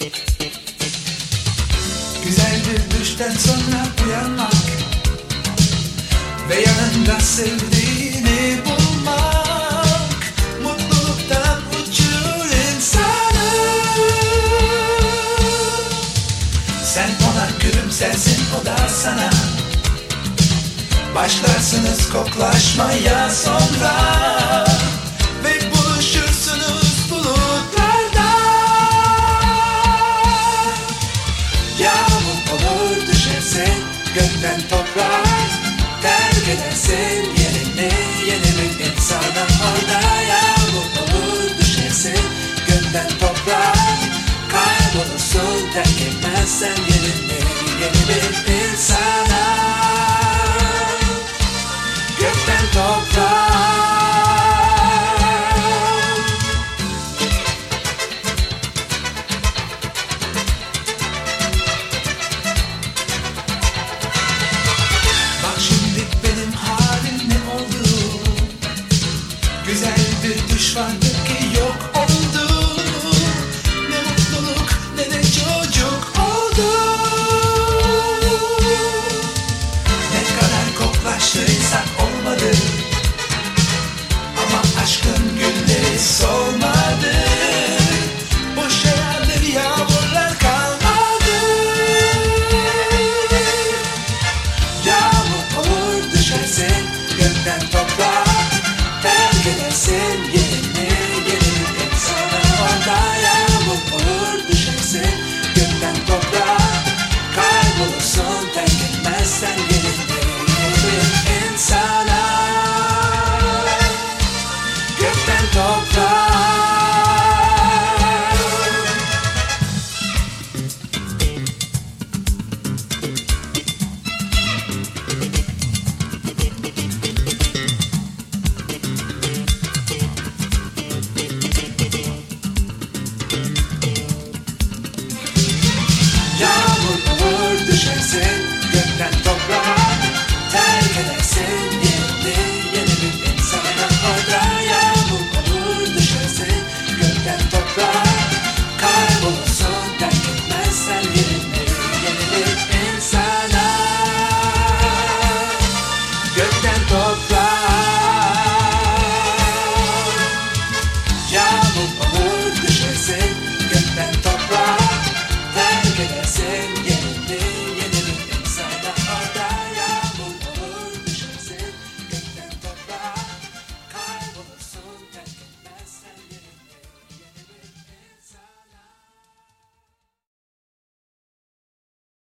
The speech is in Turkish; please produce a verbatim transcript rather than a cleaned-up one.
Güzel bir düşten sonra uyanmak ve yanında sevdiğini bulmak mutluluktan uçurur insanı. Sen ona gülümsersin, o da sana. Başlarsınız koklaşmaya sonra ve buluşursunuz bulutlarda. Yağmur olur düşersin gökten toprağa, terk edersin yerini, yeni bir insana orada. Yağmur olur düşersin gökten toprağa, kaybolursun terk etmezsen yerini, yeni bir insana. Gökten toprağa. Bak şimdi benim halim ne oldu? Güzel bir düş vardı ki yok oldu. Ne mutluluk ne de çocuk oldu. Ne kadar koklaştıysak olmadı, ama aşkın gülleri solmadı. Boş yerdir yağmurlar kalmadı. Yağmur olur düşersin gökten toprağa, terk edersin yerini, yeni bir insana orada. Yağmur olur düşersin gökten toprağa, kaybolursun terk etmezsen yerini, yeni bir insana. Gökten toprağa. Yağmur olur düşersin gökten toprağa,